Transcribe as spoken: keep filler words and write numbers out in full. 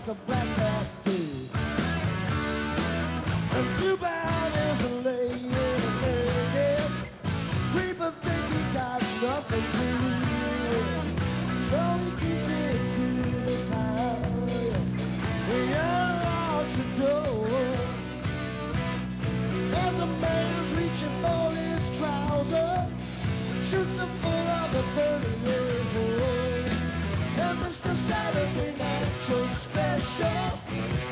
the black cat do. And two-bound is a lady naked. People think he got nothing to do. So he keeps it to the side. When you unlocks the door, there's a man who's reaching for his trousers, shoots him full of the thirty-eight boy. And Mister Saturday Night Show special.